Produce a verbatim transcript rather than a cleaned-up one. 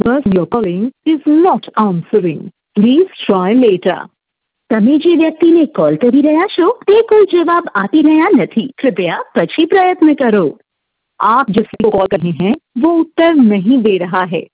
person you're calling is not answering. Please try later. તમે જે વ્યક્તિને કોલ કરી રહ્યા છો તે કોઈ જવાબ આપી રહ્યા નથી. कृपया પછી પ્રયત્ન કરો. आप जिसको कॉल कर रहे हैं वो उत्तर नहीं दे रहा है.